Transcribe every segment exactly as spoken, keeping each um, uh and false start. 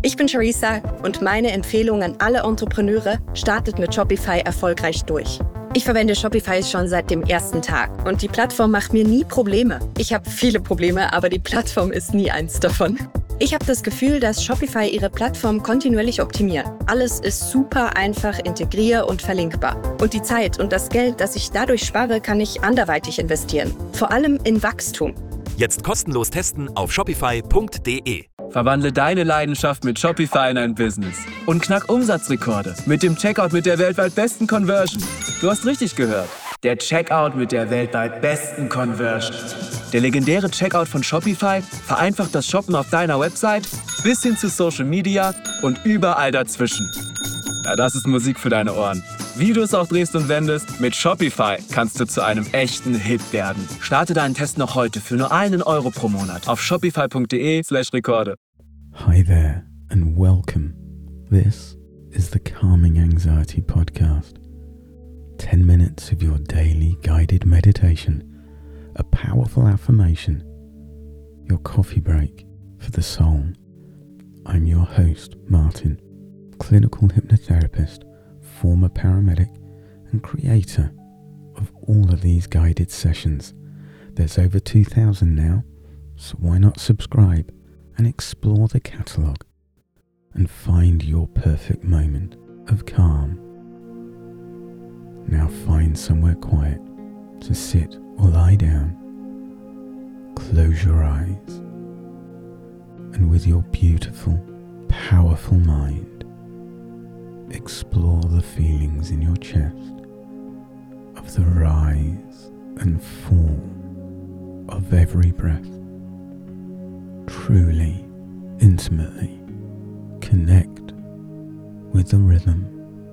Ich bin Charissa und meine Empfehlung an alle Entrepreneure: startet mit Shopify erfolgreich durch. Ich verwende Shopify schon seit dem ersten Tag und die Plattform macht mir nie Probleme. Ich habe viele Probleme, aber die Plattform ist nie eins davon. Ich habe das Gefühl, dass Shopify ihre Plattform kontinuierlich optimiert. Alles ist super einfach integrier- und verlinkbar. Und die Zeit und das Geld, das ich dadurch spare, kann ich anderweitig investieren. Vor allem in Wachstum. Jetzt kostenlos testen auf shopify punkt de. Verwandle deine Leidenschaft mit Shopify in ein Business und knack Umsatzrekorde mit dem Checkout mit der weltweit besten Conversion. Du hast richtig gehört. Der Checkout mit der weltweit besten Conversion. Der legendäre Checkout von Shopify vereinfacht das Shoppen auf deiner Website bis hin zu Social Media und überall dazwischen. Na, das ist Musik für deine Ohren. Wie du es auch drehst und wendest, mit Shopify kannst du zu einem echten Hit werden. Starte deinen Test noch heute für nur einen Euro pro Monat auf shopify punkt de slash Rekorde. Hi there and welcome. This is the Calming Anxiety Podcast. ten minutes of your daily guided meditation, a powerful affirmation, your coffee break for the soul. I'm your host, Martin, clinical hypnotherapist, former paramedic and creator of all of these guided sessions. There's over two thousand now, so why not subscribe and explore the catalogue and find your perfect moment of calm. Now find somewhere quiet to sit or lie down. Close your eyes and with your beautiful, powerful mind, explore the feelings in your chest of the rise and fall of every breath. Truly, intimately connect with the rhythm.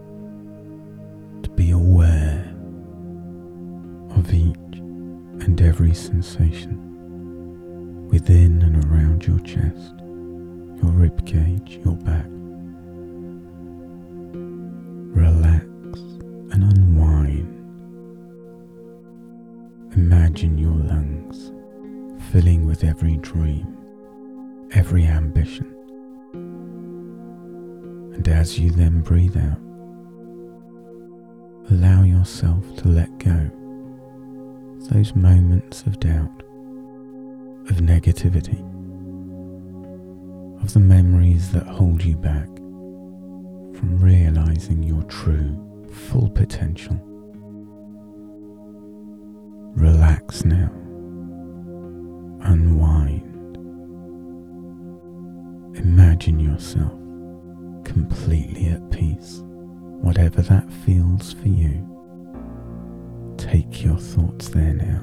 To be aware of each and every sensation within and around your chest, your ribcage, your back. Relax and unwind. Imagine your lungs filling with every dream, every ambition. And as you then breathe out, allow yourself to let go of those moments of doubt, of negativity, of the memories that hold you back from realizing your true, full potential. Relax now. Unwind. Imagine yourself completely at peace, whatever that feels for you. Take your thoughts there now.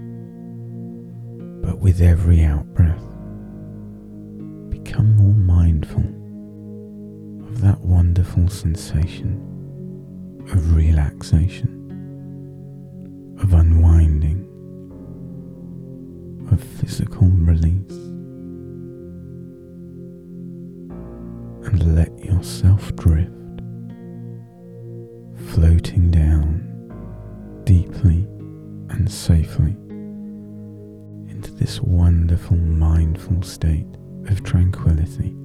But with every out-breath, become more mindful of that wonderful sensation of relaxation, of unwinding, of physical release. And let yourself drift, floating down deeply and safely into this wonderful mindful state of tranquility.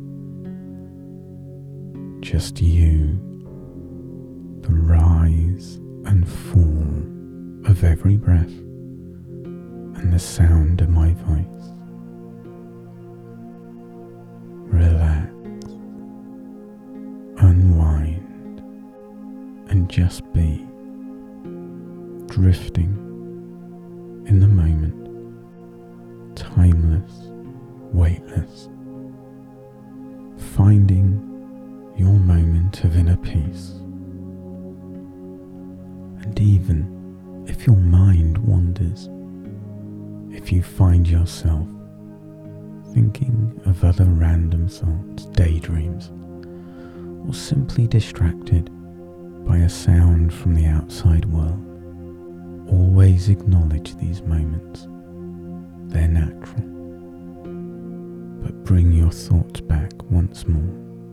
Just you, the rise and fall of every breath, and the sound of my voice. Relax, unwind, and just be, drifting in the moment, timeless, weightless, finding your moment of inner peace. And even if your mind wanders, if you find yourself thinking of other random thoughts, daydreams, or simply distracted by a sound from the outside world, always acknowledge these moments. They're natural. But bring your thoughts back once more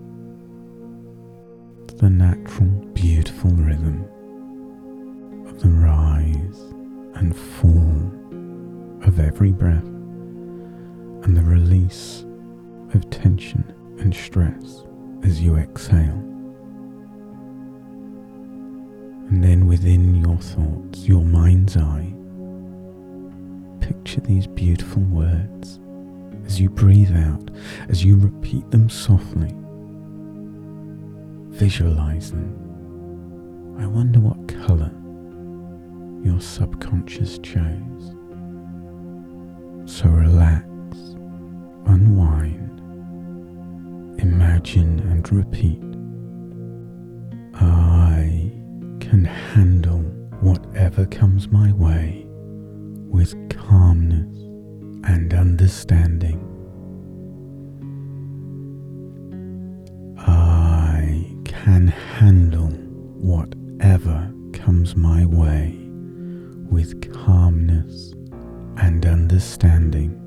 to the natural, beautiful rhythm of the rise and fall of every breath and the release of tension and stress as you exhale. And then within your thoughts, your mind's eye, picture these beautiful words as you breathe out, as you repeat them softly. Visualize them. I wonder what colour your subconscious chose. So relax, unwind, imagine and repeat. I can handle whatever comes my way with calmness and understanding. I can handle whatever comes my way with calmness and understanding.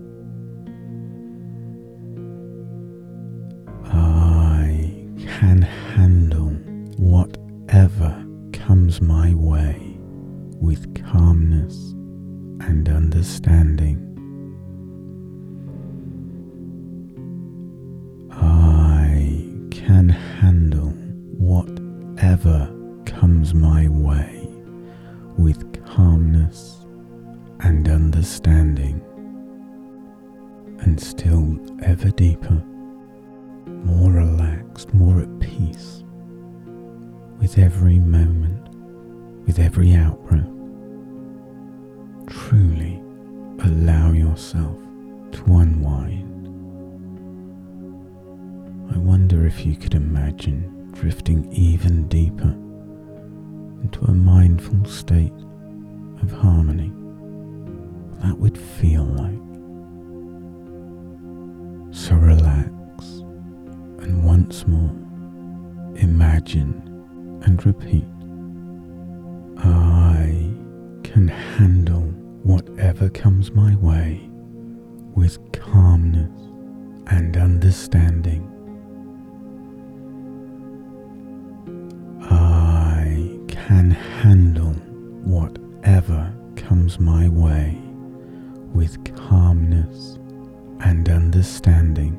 I can handle whatever comes my way with calmness and understanding. I can handle whatever comes my way with calmness and understanding. And still ever deeper, more relaxed, more at peace, with every moment, with every out-breath. Truly allow yourself to unwind. I wonder if you could imagine drifting even deeper into a mindful state of harmony. What that would feel like. So relax, and once more, imagine and repeat. I can handle whatever comes my way with calmness and understanding. I can handle whatever comes my way with calmness and understanding.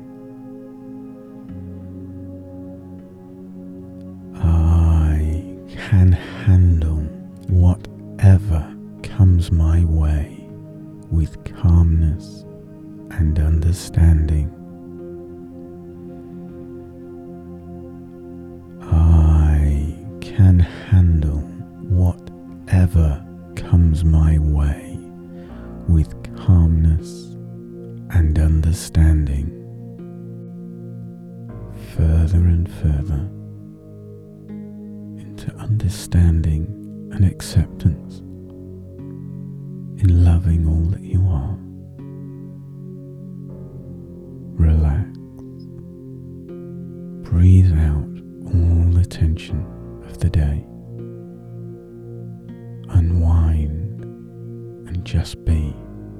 I can handle whatever comes my way with calmness and understanding. I can handle whatever comes my way with calmness and understanding. Further and further into understanding and acceptance, in loving all that you are. Relax. Breathe out all the tension of the day. Unwind and just be.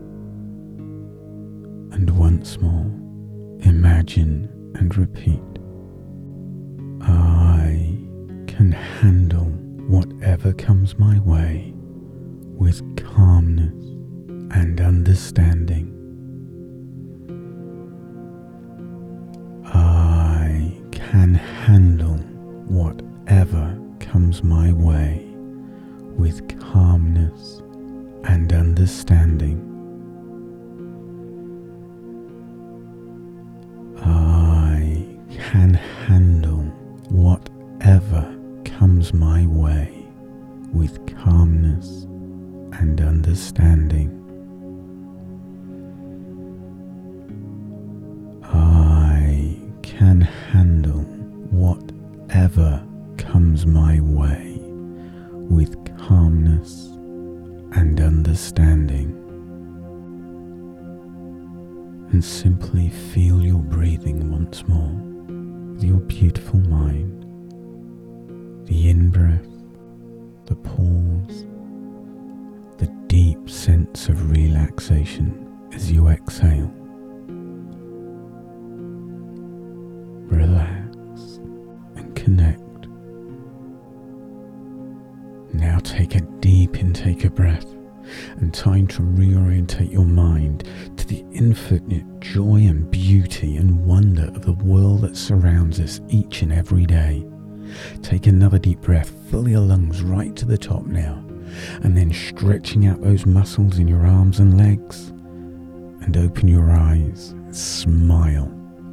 And once more, imagine and repeat. I can handle whatever comes my way with calmness and understanding. I can handle whatever comes my way with calmness and understanding. I can handle whatever comes my way with calmness and understanding. I can handle whatever comes my way with calmness and understanding. And simply feel your breathing once more with your beautiful mind. The in-breath, the pause, the deep sense of relaxation as you exhale. Relax and connect. Now take a deep intake of breath and time to reorientate your mind to the the infinite joy and beauty and wonder of the world that surrounds us each and every day. Take another deep breath, fill your lungs right to the top now, and then stretching out those muscles in your arms and legs, and open your eyes and smile.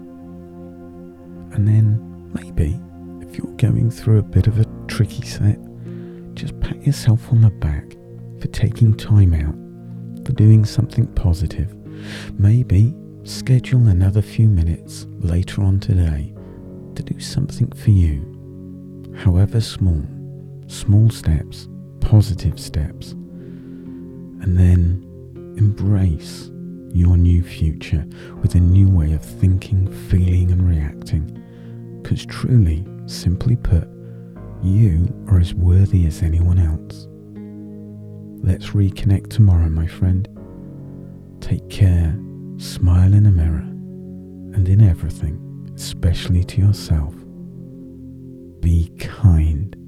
And then maybe, if you're going through a bit of a tricky set, just pat yourself on the back for taking time out, for doing something positive. Maybe schedule another few minutes later on today to do something for you. However small, small steps, positive steps. And then embrace your new future with a new way of thinking, feeling and reacting. Because truly, simply put, you are as worthy as anyone else. Let's reconnect tomorrow, my friend. Take care, smile in the mirror, and in everything, especially to yourself, be kind.